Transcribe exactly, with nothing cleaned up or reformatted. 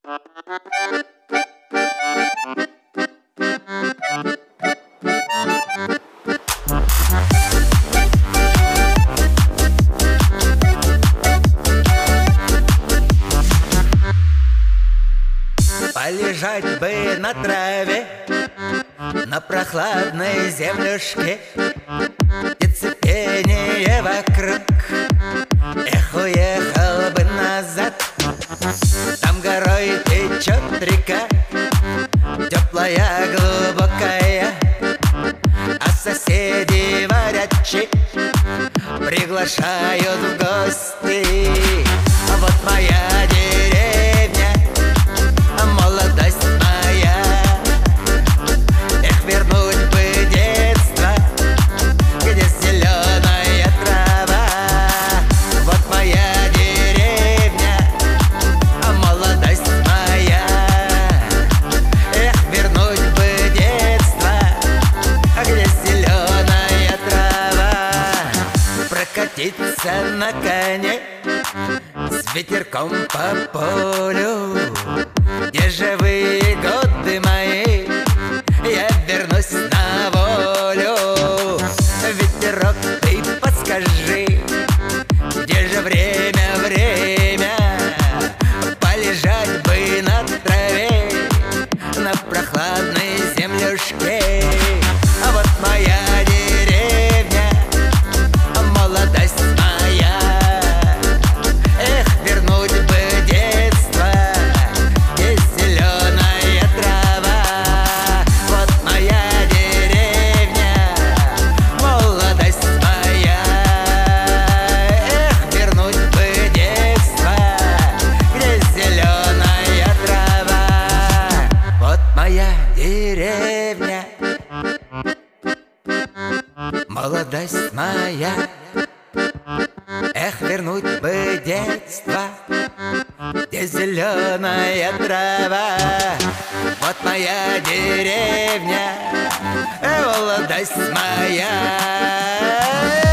Полежать бы на траве, на прохладной землюшке, птицы пение вокруг. Эх, уехал бы назад, там горой течет река, теплая, глубокая, а соседи варячи приглашают в гости. А вот моя деревня, молодость моя. Эх, вернуть бы детство, где зеленая трава. Вот моя деревня, молодость моя. Эх, вернуть бы детство, где зеленая трава. Прокатиться на коне с ветерком по полю. Где же вы, годы мои? Я вернусь на волю. Ветерок, ты подскажи, где же время, время? Полежать бы на траве, на прохладной землюшке. А вот моя деревня, молодость моя. Эх, вернуть бы детство, где зеленая трава. Вот моя деревня, молодость моя. Эх, вернуть бы детство, где зеленая трава. Вот моя деревня, молодость моя. Эх, вернуть бы детство, где зеленая трава. Вот моя деревня, молодость моя.